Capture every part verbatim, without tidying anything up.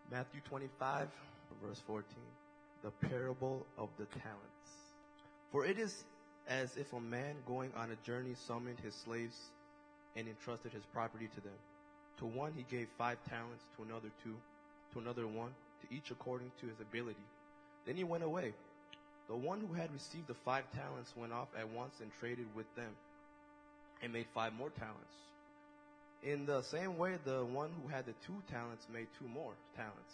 Matthew twenty-five, verse fourteen. The parable of the talents. For it is as if a man going on a journey summoned his slaves and entrusted his property to them. To one he gave five talents, to another two, to another one, to each according to his ability. Then he went away. The one who had received the five talents went off at once and traded with them and made five more talents. In the same way, the one who had the two talents made two more talents.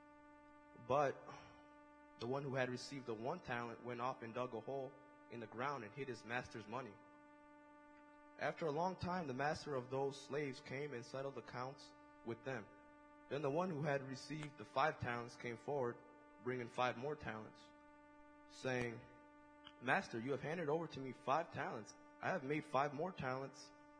But the one who had received the one talent went off and dug a hole in the ground and hid his master's money. After a long time, the master of those slaves came and settled accounts with them. Then the one who had received the five talents came forward, bringing five more talents, saying, Master, you have handed over to me five talents. I have made five more talents.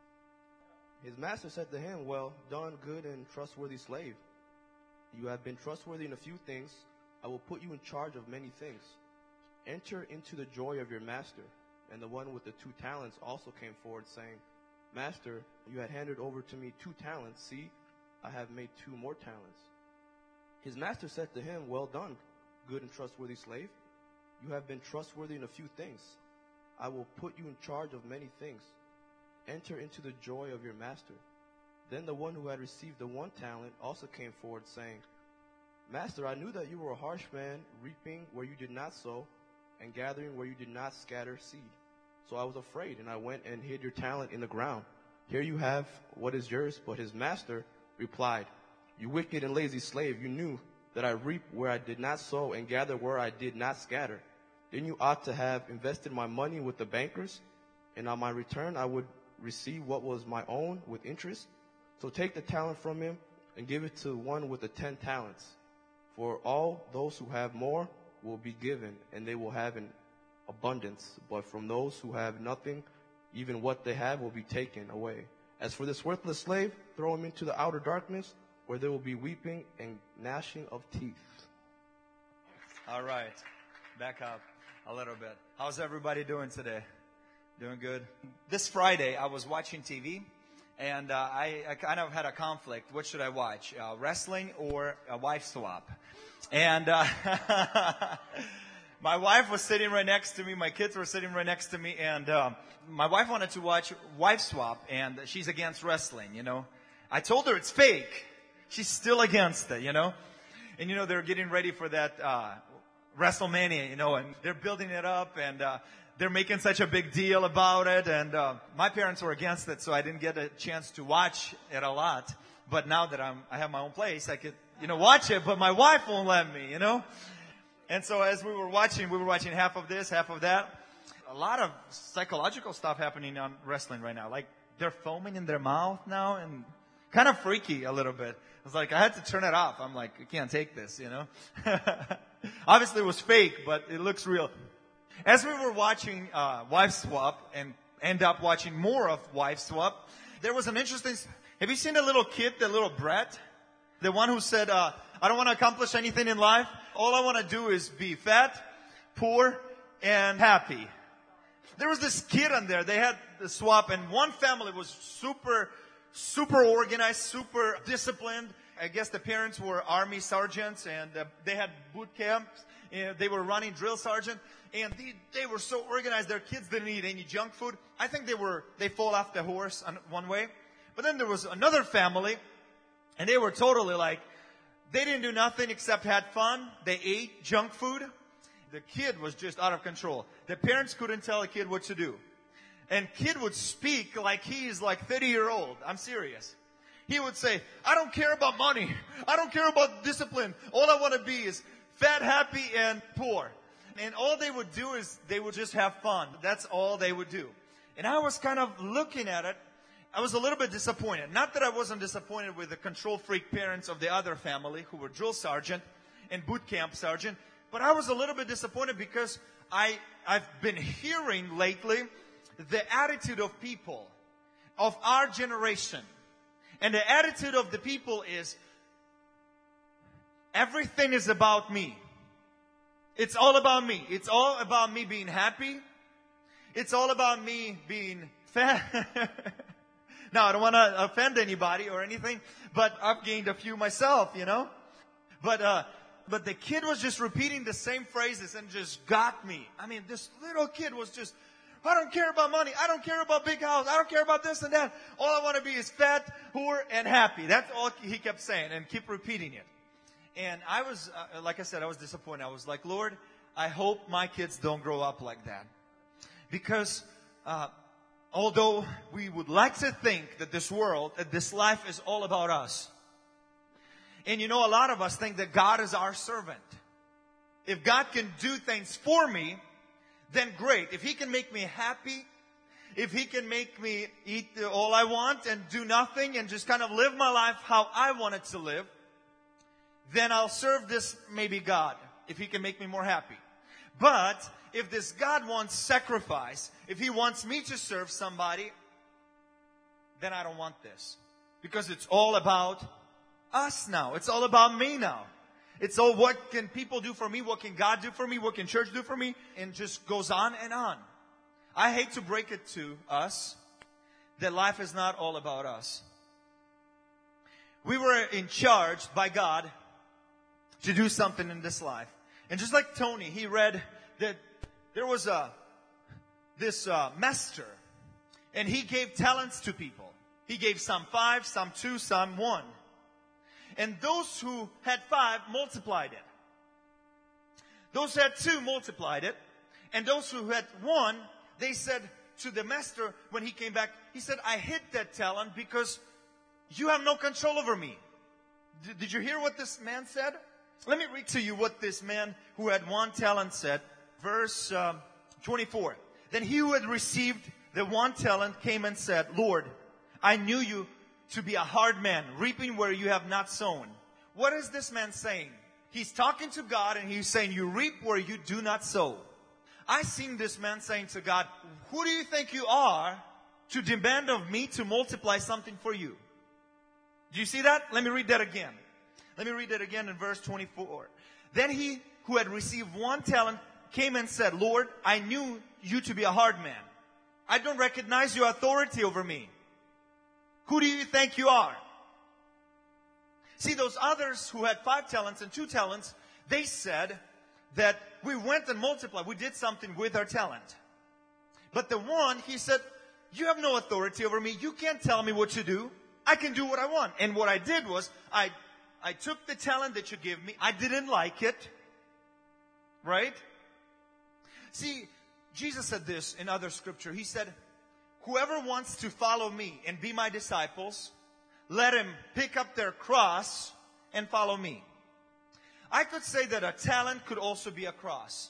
His master said to him, Well done, good and trustworthy slave. You have been trustworthy in a few things. I will put you in charge of many things. Enter into the joy of your master. And the one with the two talents also came forward, saying, Master, you had handed over to me two talents. See, I have made two more talents. His master said to him, Well done, good and trustworthy slave. You have been trustworthy in a few things. I will put you in charge of many things. Enter into the joy of your master. Then the one who had received the one talent also came forward, saying, Master, I knew that you were a harsh man, reaping where you did not sow, and gathering where you did not scatter seed. So I was afraid, and I went and hid your talent in the ground. Here you have what is yours. But his master replied, You wicked and lazy slave, you knew that I reap where I did not sow, and gather where I did not scatter. Then you ought to have invested my money with the bankers, and on my return I would receive what was my own with interest. So take the talent from him and give it to one with the ten talents. For all those who have more will be given, and they will have an abundance. But from those who have nothing, even what they have will be taken away. As for this worthless slave, throw him into the outer darkness, where there will be weeping and gnashing of teeth. All right. Back up a little bit. How's everybody doing today? Doing good? This Friday, I was watching T V, and uh, I, I kind of had a conflict. What should I watch? Uh, wrestling or a wife swap? And uh, my wife was sitting right next to me. My kids were sitting right next to me. And um, my wife wanted to watch wife swap, and she's against wrestling, you know. I told her it's fake. She's still against it, you know. And, you know, they're getting ready for that uh, WrestleMania, you know, and they're building it up, and uh, they're making such a big deal about it. And uh, my parents were against it, so I didn't get a chance to watch it a lot. But now that I'm, I have my own place, I could, you know, watch it. But my wife won't let me, you know. And so as we were watching, we were watching half of this, half of that. A lot of psychological stuff happening on wrestling right now. Like, they're foaming in their mouth now, and kind of freaky a little bit. I was like, I had to turn it off. I'm like, I can't take this, you know. Obviously it was fake, but it looks real. As we were watching uh, Wife Swap and end up watching more of Wife Swap, there was an interesting... Have you seen the little kid, the little brat? The one who said, uh, I don't want to accomplish anything in life. All I want to do is be fat, poor, and happy. There was this kid on there. They had the swap, and one family was super... super organized, super disciplined. I guess the parents were army sergeants, and uh, they had boot camps. And they were running drill sergeant, and they, they were so organized. Their kids didn't eat any junk food. I think they were they fall off the horse on one way. But then there was another family, and they were totally like, they didn't do nothing except had fun. They ate junk food. The kid was just out of control. The parents couldn't tell a kid what to do. And kid would speak like he's like thirty year old. I'm serious. He would say, I don't care about money. I don't care about discipline. All I want to be is fat, happy, and poor. And all they would do is they would just have fun. That's all they would do. And I was kind of looking at it. I was a little bit disappointed. Not that I wasn't disappointed with the control freak parents of the other family who were drill sergeant and boot camp sergeant. But I was a little bit disappointed because I, I've been hearing lately the attitude of people of our generation. And the attitude of the people is, everything is about me. It's all about me. It's all about me being happy. It's all about me being fat. Now, I don't want to offend anybody or anything, but I've gained a few myself, you know. But, uh, but the kid was just repeating the same phrases and just got me. I mean, this little kid was just, I don't care about money. I don't care about big house. I don't care about this and that. All I want to be is fat, poor, and happy. That's all he kept saying and keep repeating it. And I was, uh, like I said, I was disappointed. I was like, Lord, I hope my kids don't grow up like that. Because uh, although we would like to think that this world, that this life is all about us. And you know, a lot of us think that God is our servant. If God can do things for me, then great. If He can make me happy, if He can make me eat all I want and do nothing and just kind of live my life how I want it to live, then I'll serve this maybe God, if He can make me more happy. But if this God wants sacrifice, if He wants me to serve somebody, then I don't want this. Because it's all about us now. It's all about me now. It's all what can people do for me? What can God do for me? What can church do for me? And just goes on and on. I hate to break it to us that life is not all about us. We were in charge by God to do something in this life. And just like Tony, he read that there was a this uh, master, and he gave talents to people. He gave some five, some two, some one. And those who had five multiplied it. Those who had two multiplied it. And those who had one, they said to the master when he came back, he said, I hid that talent because you have no control over me. D- did you hear what this man said? Let me read to you what this man who had one talent said. Verse um, twenty-four. Then he who had received the one talent came and said, Lord, I knew you to be a hard man, reaping where you have not sown. What is this man saying? He's talking to God and he's saying, you reap where you do not sow. I seen this man saying to God, who do you think you are to demand of me to multiply something for you? Do you see that? Let me read that again. Let me read that again in verse twenty-four. Then he who had received one talent came and said, Lord, I knew you to be a hard man. I don't recognize your authority over me. Who do you think you are? See, those others who had five talents and two talents, they said that we went and multiplied. We did something with our talent. But the one, he said, you have no authority over me. You can't tell me what to do. I can do what I want. And what I did was, I, I took the talent that you gave me. I didn't like it. Right? See, Jesus said this in other scripture. He said, whoever wants to follow me and be my disciples, let him pick up their cross and follow me. I could say that a talent could also be a cross.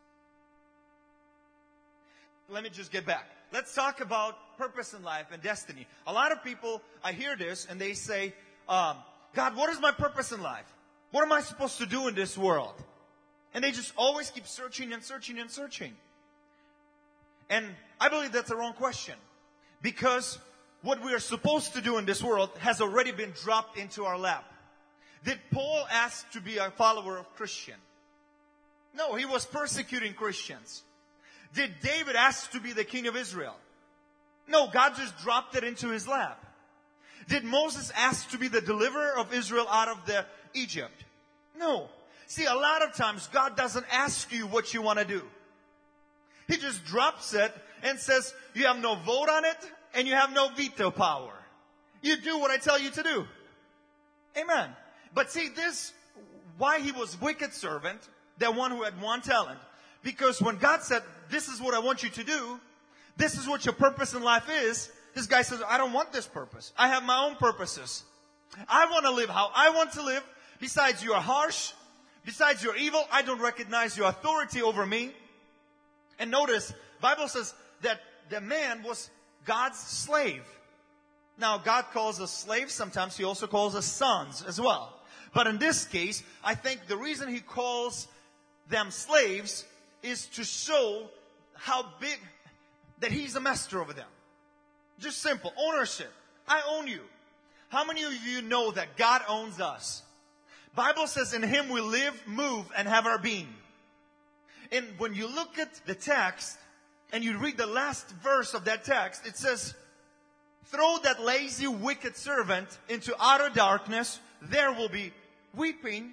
Let me just get back. Let's talk about purpose in life and destiny. A lot of people, I hear this and they say, um, God, what is my purpose in life? What am I supposed to do in this world? And they just always keep searching and searching and searching. And I believe that's the wrong question. Because what we are supposed to do in this world has already been dropped into our lap. Did Paul ask to be a follower of Christian? No, he was persecuting Christians. Did David ask to be the king of Israel? No, God just dropped it into his lap. Did Moses ask to be the deliverer of Israel out of the Egypt? No. See, a lot of times God doesn't ask you what you want to do. He just drops it and says, you have no vote on it and you have no veto power. You do what I tell you to do. Amen. But see, this, why he was wicked servant, the one who had one talent. Because when God said, this is what I want you to do, this is what your purpose in life is, this guy says, I don't want this purpose. I have my own purposes. I want to live how I want to live. Besides, you are harsh. Besides, you're evil. I don't recognize your authority over me. And notice, Bible says that the man was God's slave. Now, God calls us slaves. Sometimes He also calls us sons as well. But in this case, I think the reason He calls them slaves is to show how big, that He's a master over them. Just simple. Ownership. I own you. How many of you know that God owns us? Bible says in Him we live, move, and have our being. And when you look at the text and you read the last verse of that text, it says, throw that lazy, wicked servant into outer darkness. There will be weeping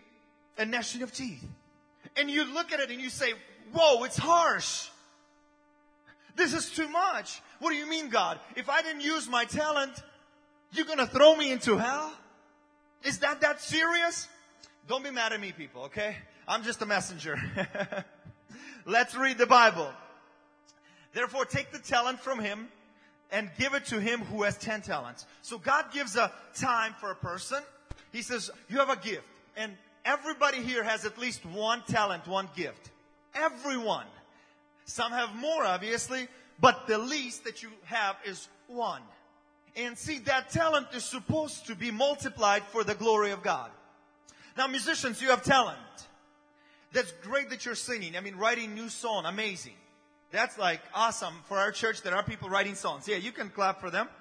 and gnashing of teeth. And you look at it and you say, whoa, it's harsh. This is too much. What do you mean, God? If I didn't use my talent, you're going to throw me into hell? Is that that serious? Don't be mad at me, people, okay? I'm just a messenger. Let's read the Bible. Therefore, take the talent from him and give it to him who has ten talents. So God gives a time for a person. He says, you have a gift. And everybody here has at least one talent, one gift. Everyone. Some have more, obviously, but the least that you have is one. And see, that talent is supposed to be multiplied for the glory of God. Now, musicians, you have talent. That's great that you're singing. I mean, writing new song, amazing. That's like awesome for our church. There are people writing songs. Yeah, you can clap for them.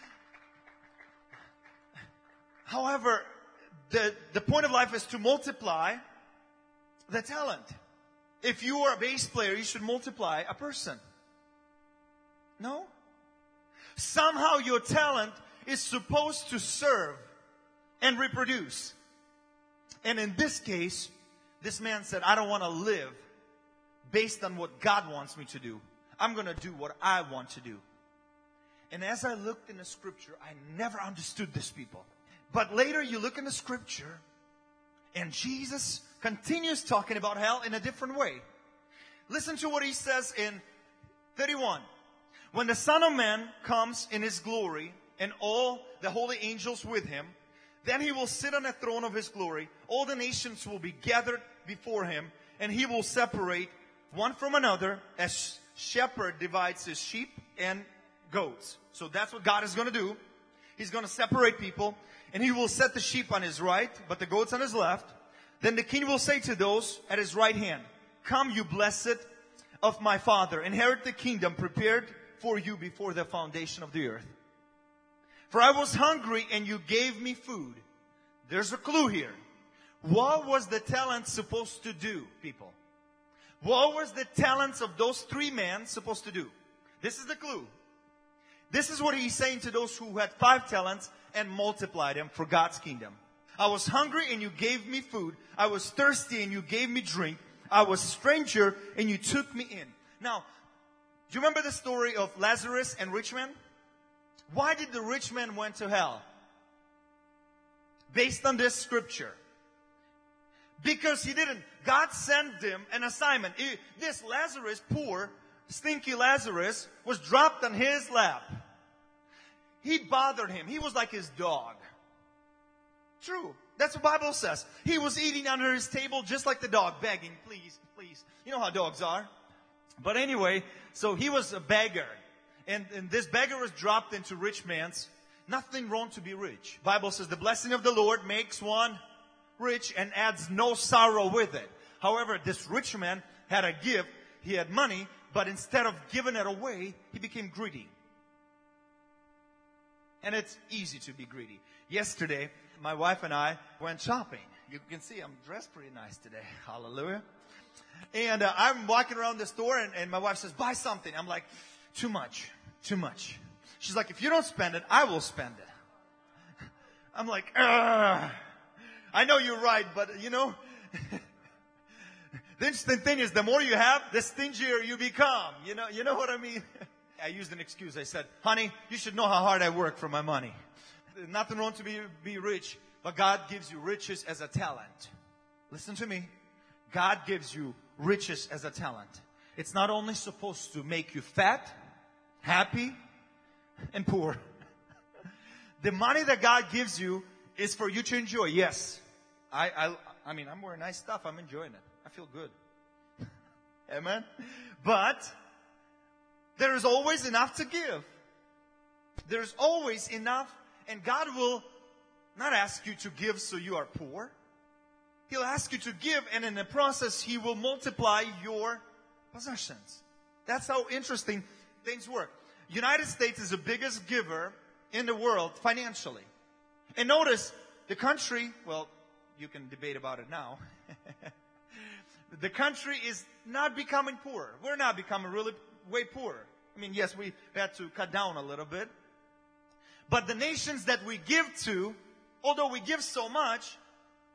However, the, the point of life is to multiply the talent. If you are a bass player, you should multiply a person. No? Somehow your talent is supposed to serve and reproduce. And in this case, this man said, I don't want to live based on what God wants me to do. I'm going to do what I want to do. And as I looked in the scripture, I never understood this, people. But later you look in the scripture and Jesus continues talking about hell in a different way. Listen to what he says in thirty-one. When the Son of Man comes in his glory and all the holy angels with him, then he will sit on the throne of his glory. All the nations will be gathered before him, and he will separate one from another as shepherd divides his sheep and goats. So that's what God is going to do. He's going to separate people, and he will set the sheep on his right, but the goats on his left. Then the king will say to those at his right hand, come, you blessed of my Father, inherit the kingdom prepared for you before the foundation of the earth. For I was hungry and you gave me food. There's a clue here. What was the talent supposed to do, people? What was the talents of those three men supposed to do? This is the clue. This is what he's saying to those who had five talents and multiplied them for God's kingdom. I was hungry and you gave me food. I was thirsty and you gave me drink. I was a stranger and you took me in. Now, do you remember the story of Lazarus and rich man? Why did the rich man went to hell? Based on this scripture. Because he didn't. God sent him an assignment. He, this Lazarus, poor, stinky Lazarus, was dropped on his lap. He bothered him. He was like his dog. True. That's what the Bible says. He was eating under his table just like the dog, begging, please, please. You know how dogs are. But anyway, so he was a beggar. And, and this beggar was dropped into rich man's. Nothing wrong to be rich. Bible says the blessing of the Lord makes one rich and adds no sorrow with it. However, this rich man had a gift. He had money, but instead of giving it away, he became greedy. And it's easy to be greedy. Yesterday, my wife and I went shopping. You can see I'm dressed pretty nice today. Hallelujah. And uh, I'm walking around the store and, and my wife says, buy something. I'm like, too much, too much. She's like, if you don't spend it, I will spend it. I'm like, ugh. I know you're right, but you know, the interesting thing is the more you have, the stingier you become. You know, you know what I mean? I used an excuse. I said, honey, you should know how hard I work for my money. Nothing wrong to be, be rich, but God gives you riches as a talent. Listen to me. God gives you riches as a talent. It's not only supposed to make you fat, happy, and poor. The money that God gives you is for you to enjoy. Yes. I, I, I mean, I'm wearing nice stuff. I'm enjoying it. I feel good. Amen. But there is always enough to give. There's always enough. And God will not ask you to give so you are poor. He'll ask you to give, and in the process, He will multiply your possessions. That's how interesting things work. United States is the biggest giver in the world financially. And notice, the country, well, you can debate about it now. The country is not becoming poorer. We're not becoming really way poorer. I mean, yes, we had to cut down a little bit. But the nations that we give to, although we give so much,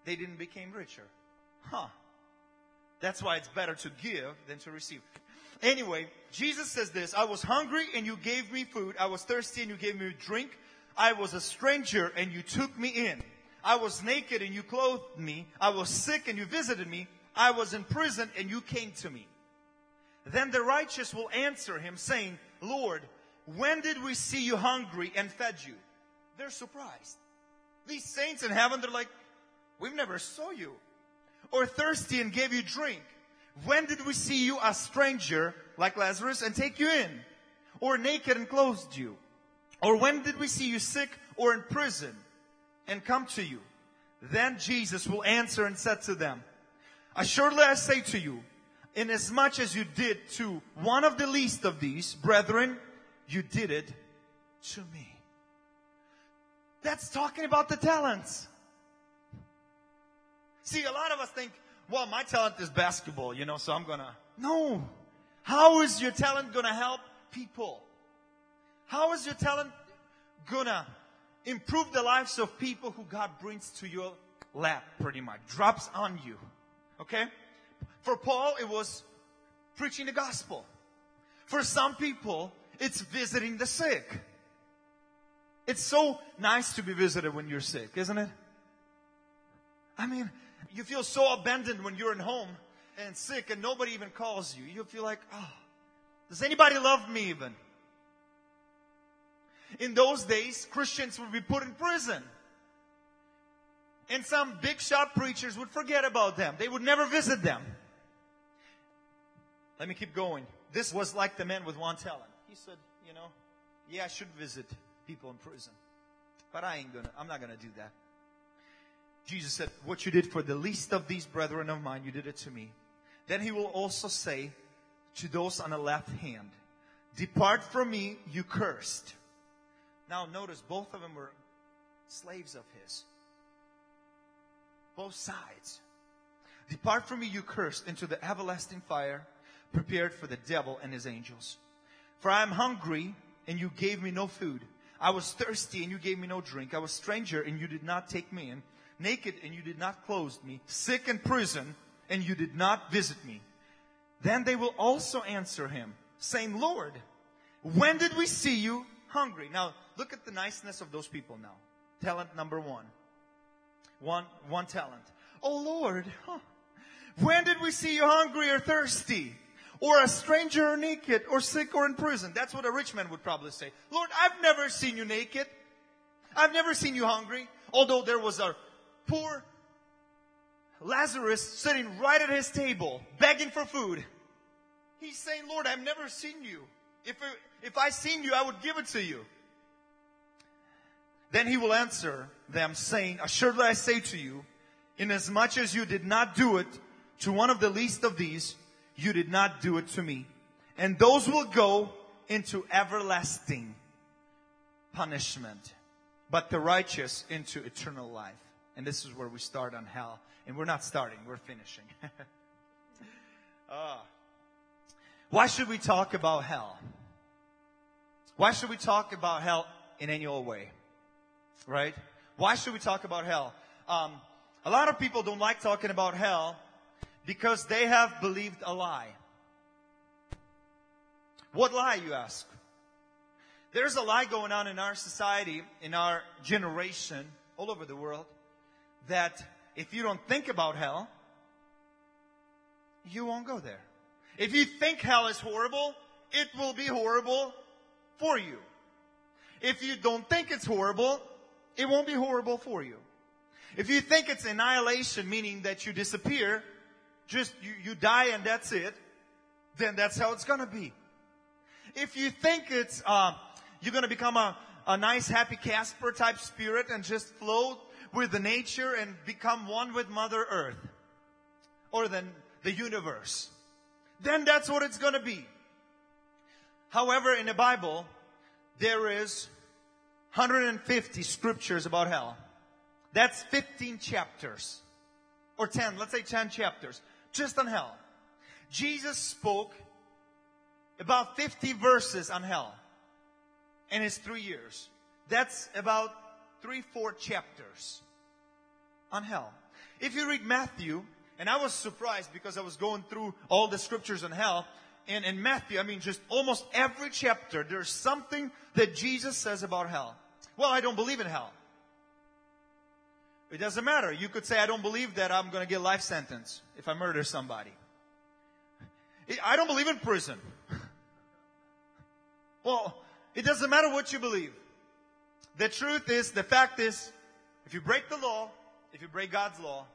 they didn't become richer. Huh. That's why it's better to give than to receive. Anyway, Jesus says this, I was hungry and you gave me food. I was thirsty and you gave me drink. I was a stranger and you took me in. I was naked and you clothed me. I was sick and you visited me. I was in prison and you came to me. Then the righteous will answer him saying, Lord, when did we see you hungry and fed you? They're surprised. These saints in heaven, they're like, we've never saw you. Or thirsty and gave you drink. When did we see you a stranger like Lazarus and take you in? Or naked and clothed you? Or when did we see you sick or in prison and come to you? Then Jesus will answer and said to them, assuredly I say to you, inasmuch as you did to one of the least of these, brethren, you did it to me. That's talking about the talents. See, a lot of us think, well, my talent is basketball, you know, so I'm gonna... No. How is your talent gonna help people? How is your talent gonna improve the lives of people who God brings to your lap, pretty much? Drops on you. Okay? For Paul, it was preaching the gospel. For some people, it's visiting the sick. It's so nice to be visited when you're sick, isn't it? I mean, you feel so abandoned when you're at home and sick and nobody even calls you. You feel like, oh, does anybody love me even? In those days, Christians would be put in prison. And some big shot preachers would forget about them. They would never visit them. Let me keep going. This was like the man with one talent. He said, you know, yeah, I should visit people in prison. But I ain't gonna, I'm not gonna do that. Jesus said, what you did for the least of these brethren of mine, you did it to me. Then he will also say to those on the left hand, depart from me, you cursed. Now notice, both of them were slaves of his. Both sides. Depart from me, you cursed, into the everlasting fire, prepared for the devil and his angels. For I am hungry, and you gave me no food. I was thirsty, and you gave me no drink. I was a stranger, and you did not take me in. Naked, and you did not clothe me. Sick in prison, and you did not visit me. Then they will also answer him, saying, Lord, when did we see you hungry? Now, look at the niceness of those people now. Talent number one. One, one talent. Oh, Lord, huh. When did we see you hungry or thirsty? Or a stranger or naked or sick or in prison? That's what a rich man would probably say. Lord, I've never seen you naked. I've never seen you hungry. Although there was a poor Lazarus sitting right at his table, begging for food. He's saying, Lord, I've never seen you. If, if I seen you, I would give it to you. Then he will answer them, saying, assuredly I say to you, inasmuch as you did not do it to one of the least of these, you did not do it to me. And those will go into everlasting punishment, but the righteous into eternal life. And this is where we start on hell. And we're not starting, we're finishing. uh, why should we talk about hell? Why should we talk about hell in any old way? Right? Why should we talk about hell? Um, a lot of people don't like talking about hell because they have believed a lie. What lie, you ask? There's a lie going on in our society, in our generation, all over the world, that if you don't think about hell, you won't go there. If you think hell is horrible, it will be horrible for you. If you don't think it's horrible, it won't be horrible for you. If you think it's annihilation, meaning that you disappear, just you, you die and that's it, then that's how it's going to be. If you think it's uh, you're going to become a, a nice, happy Casper type spirit and just float with the nature and become one with Mother Earth or then the universe, then that's what it's going to be. However, in the Bible, there is one hundred fifty scriptures about hell. That's fifteen chapters. Or ten, let's say ten chapters. Just on hell. Jesus spoke about fifty verses on hell in his three years. That's about three, four chapters on hell. If you read Matthew, and I was surprised because I was going through all the scriptures on hell, and in Matthew, I mean, just almost every chapter, there's something that Jesus says about hell. Well, I don't believe in hell. It doesn't matter. You could say, I don't believe that I'm going to get life sentence if I murder somebody. I don't believe in prison. Well, it doesn't matter what you believe. The truth is, the fact is, if you break the law, if you break God's law,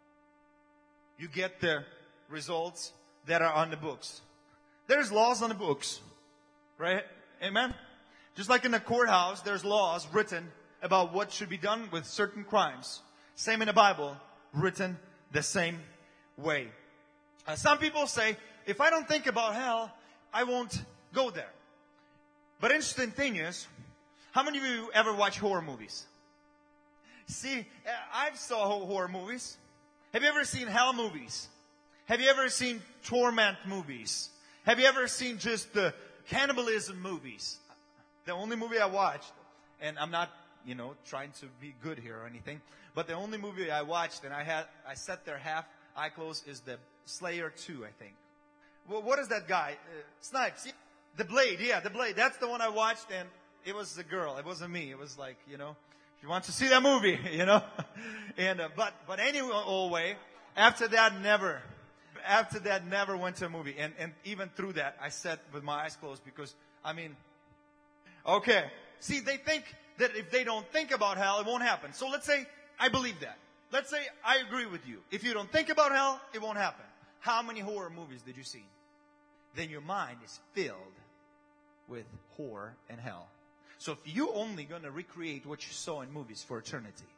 you get the results that are on the books. There's laws on the books, right? Amen? Just like in the courthouse, there's laws written about what should be done with certain crimes. Same in the Bible, written the same way. Uh, some people say, if I don't think about hell, I won't go there. But interesting thing is, how many of you ever watch horror movies? See, I've saw horror movies. Have you ever seen hell movies? Have you ever seen torment movies? Have you ever seen just the cannibalism movies? The only movie I watched, and I'm not, you know, trying to be good here or anything, but the only movie I watched and I had, I sat there half eye closed is the Slayer two, I think. Well, what is that guy? Uh, Snipes. The Blade, yeah, The Blade. That's the one I watched, and it was a girl. It wasn't me. It was like, you know, if you want to see that movie, you know. and uh, but but anyway, after that, never. After that, never went to a movie. And and even through that, I sat with my eyes closed because, I mean, okay. See, they think that if they don't think about hell, it won't happen. So let's say I believe that. Let's say I agree with you. If you don't think about hell, it won't happen. How many horror movies did you see? Then your mind is filled with horror and hell. So if you're only going to recreate what you saw in movies for eternity,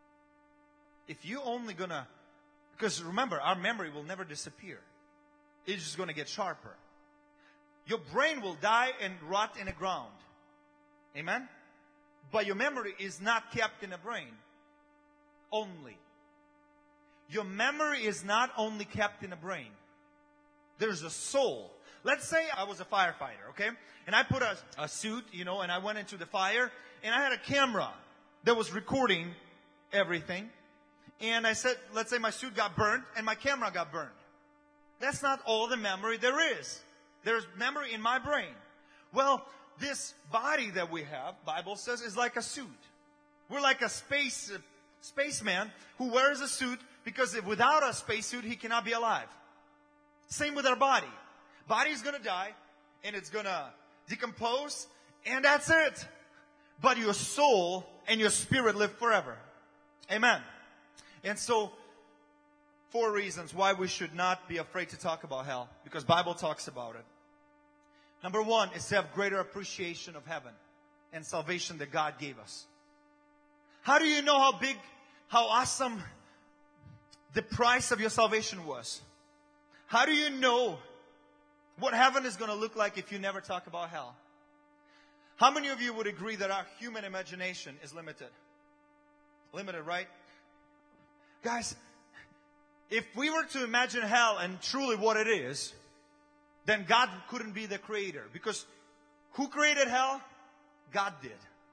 if you're only going to, because remember, our memory will never disappear. It's just going to get sharper. Your brain will die and rot in the ground. Amen? But your memory is not kept in a brain only. Your memory is not only kept in a brain. There's a soul. Let's say I was a firefighter, okay? And I put a, a suit, you know, and I went into the fire, and I had a camera that was recording everything. And I said, let's say my suit got burned, and my camera got burned. That's not all the memory there is. There's memory in my brain. Well, this body that we have, Bible says, is like a suit. We're like a space uh, spaceman who wears a suit because if without a spacesuit, he cannot be alive. Same with our body. Body's going to die, and it's going to decompose, and that's it. But your soul and your spirit live forever. Amen. And so, four reasons why we should not be afraid to talk about hell. Because Bible talks about it. Number one is to have greater appreciation of heaven and salvation that God gave us. How do you know how big, how awesome the price of your salvation was? How do you know what heaven is going to look like if you never talk about hell? How many of you would agree that our human imagination is limited? Limited, right? Guys, if we were to imagine hell and truly what it is, then God couldn't be the creator. Because who created hell? God did.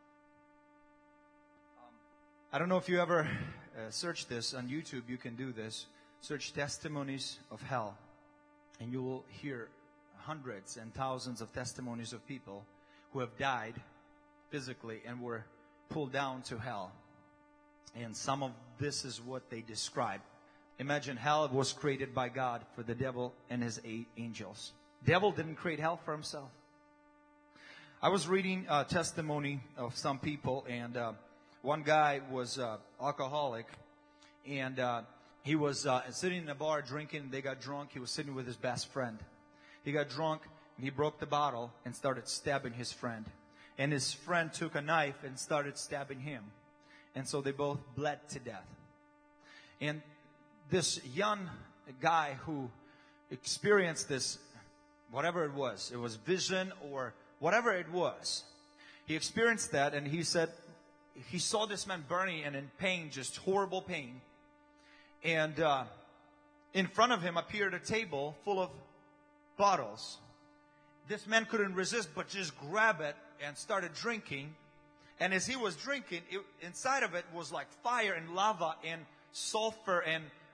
Um, I don't know if you ever uh, searched this on YouTube. You can do this. Search testimonies of hell. And you will hear hundreds and thousands of testimonies of people who have died physically and were pulled down to hell. And some of this is what they describe. Imagine hell was created by God for the devil and his eight angels. Devil didn't create hell for himself. I was reading a testimony of some people, and uh, one guy was uh, alcoholic, and uh, he was uh, sitting in a bar drinking. They got drunk. He was sitting with his best friend. He got drunk, and he broke the bottle and started stabbing his friend. And his friend took a knife and started stabbing him. And so they both bled to death. And this young guy who experienced this, whatever it was, it was vision or whatever it was, he experienced that, and he said he saw this man burning and in pain, just horrible pain. And uh, in front of him appeared a table full of bottles. This man couldn't resist but just grab it and started drinking. And as he was drinking, it, inside of it was like fire and lava and sulfur and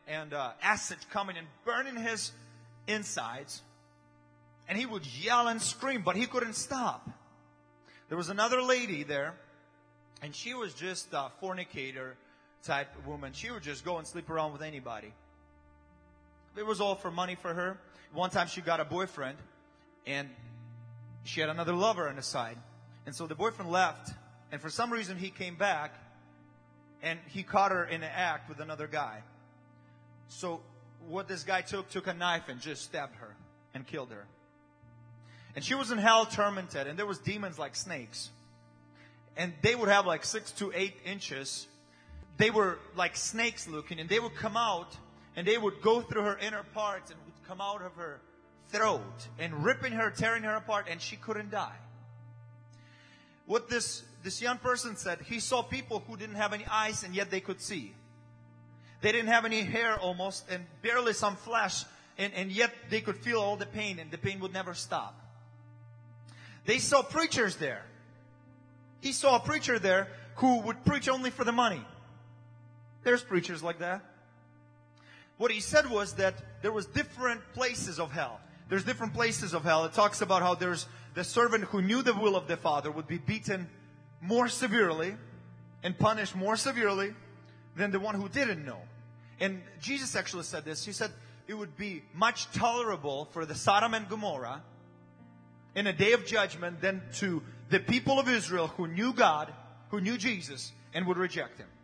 and uh, acid coming and burning his insides. And he would yell and scream, but he couldn't stop. There was another lady there, and she was just a fornicator type woman. She would just go and sleep around with anybody. It was all for money for her. One time she got a boyfriend, and she had another lover on the side. And so the boyfriend left, and for some reason he came back, and he caught her in an act with another guy. So what this guy took, took a knife and just stabbed her and killed her. And she was in hell tormented, and there was demons like snakes. And they would have like six to eight inches. They were like snakes looking, and they would come out, and they would go through her inner parts and would come out of her throat and ripping her, tearing her apart, and she couldn't die. What this, this young person said, he saw people who didn't have any eyes, and yet they could see. They didn't have any hair almost, and barely some flesh, and, and yet they could feel all the pain, and the pain would never stop. They saw preachers there. He saw a preacher there who would preach only for the money. There's preachers like that. What he said was that there was different places of hell. There's different places of hell. It talks about how there's the servant who knew the will of the Father would be beaten more severely and punished more severely than the one who didn't know. And Jesus actually said this. He said it would be much tolerable for the Sodom and Gomorrah in a day of judgment than to the people of Israel who knew God, who knew Jesus, and would reject Him.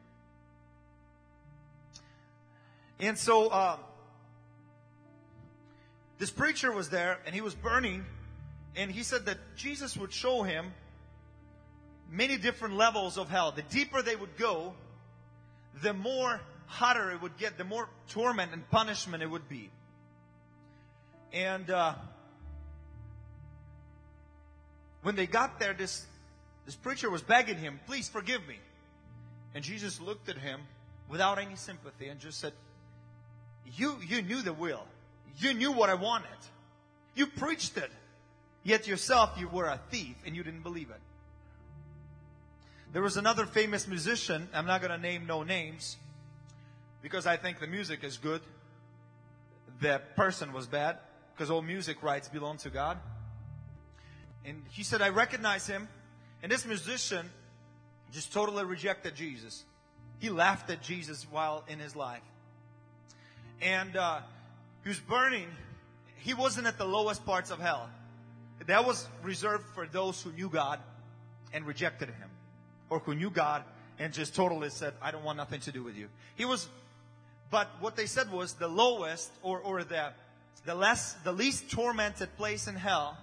And so, uh, this preacher was there, and he was burning, and he said that Jesus would show him many different levels of hell. The deeper they would go, the more hotter it would get, the more torment and punishment it would be. And uh, when they got there, this, this preacher was begging him, please forgive me. And Jesus looked at him without any sympathy and just said, You, you knew the will. You knew what I wanted. You preached it. Yet yourself, you were a thief and you didn't believe it. There was another famous musician. I'm not going to name no names because I think the music is good. The person was bad because all music rights belong to God. And he said, I recognize him. And this musician just totally rejected Jesus. He laughed at Jesus while in his life. And uh, he was burning. He wasn't at the lowest parts of hell. That was reserved for those who knew God and rejected Him. Or who knew God and just totally said, I don't want nothing to do with you. He was, but what they said was the lowest or, or the, the less, the least tormented place in hell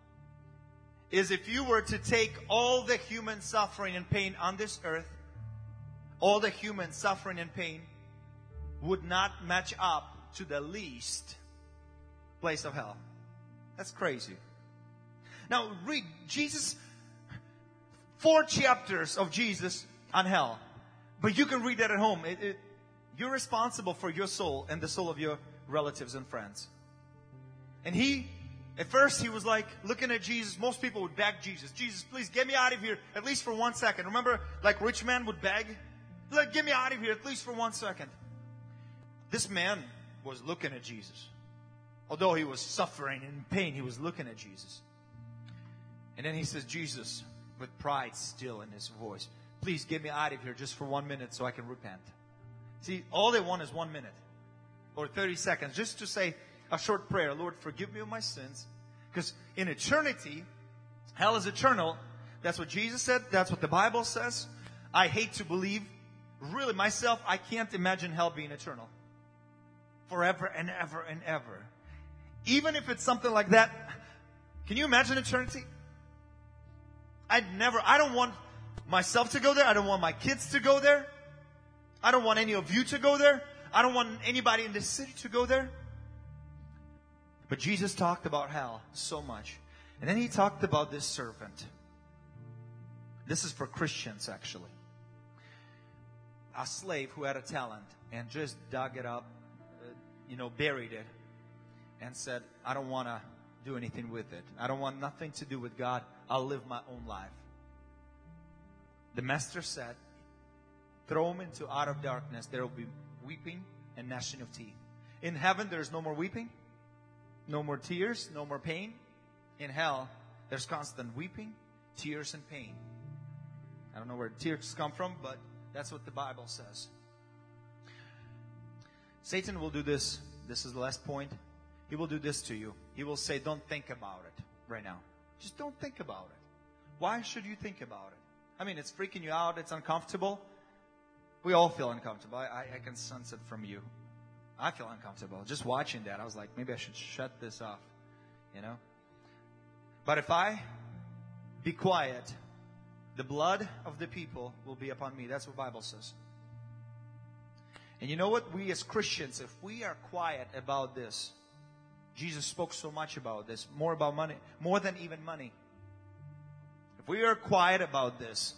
is if you were to take all the human suffering and pain on this earth, all the human suffering and pain would not match up to the least place of hell. That's crazy. Now read Jesus, four chapters of Jesus on hell. But you can read that at home. It, it, you're responsible for your soul and the soul of your relatives and friends. And he, at first he was like looking at Jesus. Most people would beg Jesus, Jesus, please get me out of here at least for one second. Remember, like rich man would beg? Like, get me out of here at least for one second. This man was looking at Jesus. Although he was suffering and in pain, he was looking at Jesus. And then he says, Jesus, with pride still in his voice, please get me out of here just for one minute so I can repent. See, all they want is one minute or thirty seconds just to say a short prayer. Lord, forgive me of my sins. Because in eternity, hell is eternal. That's what Jesus said. That's what the Bible says. I hate to believe. Really, myself, I can't imagine hell being eternal. Forever and ever and ever. Even if it's something like that, can you imagine eternity? I'd never, I don't want myself to go there. I don't want my kids to go there. I don't want any of you to go there. I don't want anybody in this city to go there. But Jesus talked about hell so much. And then He talked about this servant. This is for Christians, actually. A slave who had a talent and just dug it up, uh, you know, buried it, and said, I don't want to do anything with it. I don't want nothing to do with God. I'll live my own life. The master said, throw him into outer darkness. There will be weeping and gnashing of teeth. In heaven, there's no more weeping, no more tears, no more pain. In hell, there's constant weeping, tears, and pain. I don't know where tears come from, but that's what the Bible says. Satan will do this. This is the last point. He will do this to you. He will say, don't think about it right now. Just don't think about it. Why should you think about it? I mean, it's freaking you out. It's uncomfortable. We all feel uncomfortable. I, I, I can sense it from you. I feel uncomfortable. Just watching that, I was like, maybe I should shut this off, you know? But if I be quiet, the blood of the people will be upon me. That's what the Bible says. And you know what? We as Christians, if we are quiet about this, Jesus spoke so much about this, more about money, more than even money. If we are quiet about this,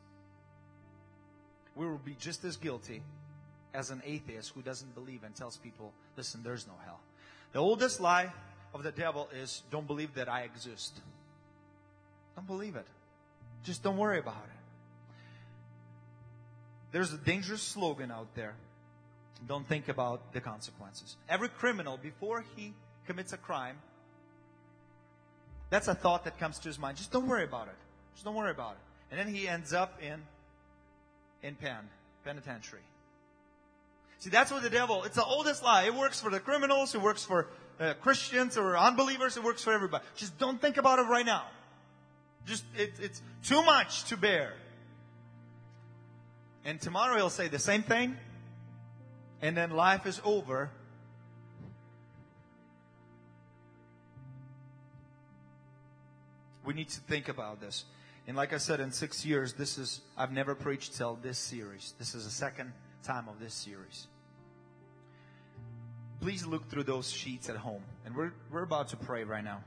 we will be just as guilty as an atheist who doesn't believe and tells people, listen, there's no hell. The oldest lie of the devil is, don't believe that I exist. Don't believe it. Just don't worry about it. There's a dangerous slogan out there. Don't think about the consequences. Every criminal, before he commits a crime, that's a thought that comes to his mind. Just don't worry about it. Just don't worry about it. And then he ends up in, in pen, penitentiary. See, that's what the devil, it's the oldest lie. It works for the criminals, it works for uh, Christians or unbelievers, it works for everybody. Just don't think about it right now. Just, it, it's too much to bear. And tomorrow he'll say the same thing, and then life is over. We need to think about this. And like I said, in six years, this is, I've never preached till this series. This is the second time of this series. Please look through those sheets at home. And we're, we're about to pray right now.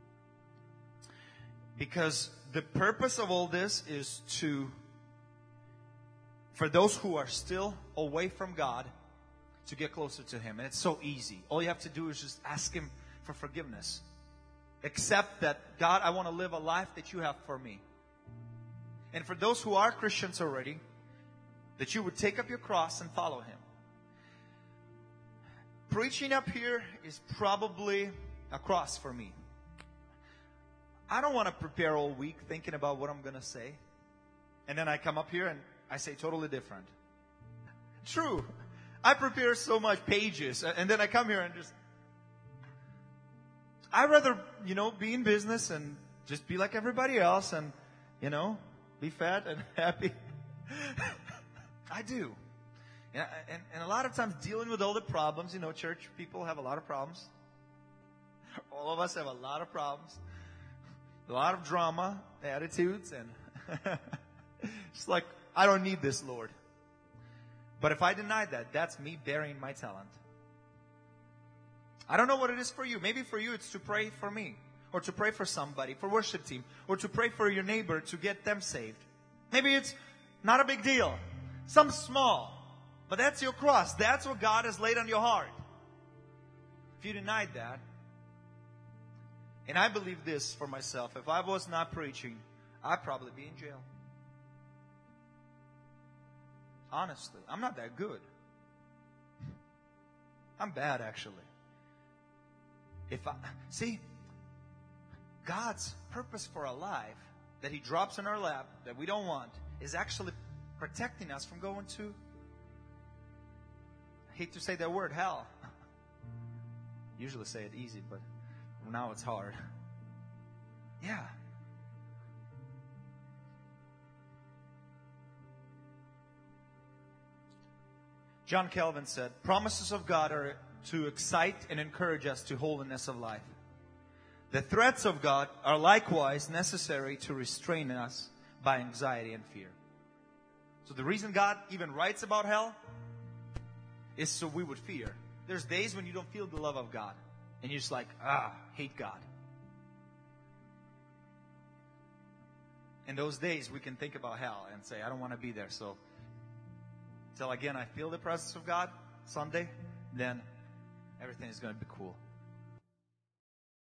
Because the purpose of all this is to, for those who are still away from God, to get closer to Him. And it's so easy. All you have to do is just ask Him for forgiveness. Accept that, God, I want to live a life that you have for me. And for those who are Christians already, that you would take up your cross and follow Him. Preaching up here is probably a cross for me. I don't want to prepare all week thinking about what I'm going to say. And then I come up here and I say totally different. True. I prepare so much pages. And then I come here and just... I'd rather, you know, be in business and just be like everybody else and, you know, be fat and happy. I do. And, and, and a lot of times dealing with all the problems, you know, church people have a lot of problems. All of us have a lot of problems. A lot of drama, attitudes, and it's like, I don't need this, Lord. But if I deny that, that's me burying my talent. I don't know what it is for you. Maybe for you it's to pray for me, or to pray for somebody, for worship team, or to pray for your neighbor to get them saved. Maybe it's not a big deal. Some small. But that's your cross. That's what God has laid on your heart. If you denied that, and I believe this for myself, if I was not preaching, I'd probably be in jail. Honestly, I'm not that good. I'm bad, actually. If I, see, God's purpose for our life that He drops in our lap that we don't want is actually protecting us from going to, I hate to say that word, hell. Usually say it easy, but now it's hard. Yeah. John Calvin said, promises of God are to excite and encourage us to holiness of life. The threats of God are likewise necessary to restrain us by anxiety and fear. So the reason God even writes about hell is so we would fear. There's days when you don't feel the love of God. And you're just like, ah, hate God. In those days, we can think about hell and say, I don't want to be there. So, until again I feel the presence of God someday, then everything is going to be cool.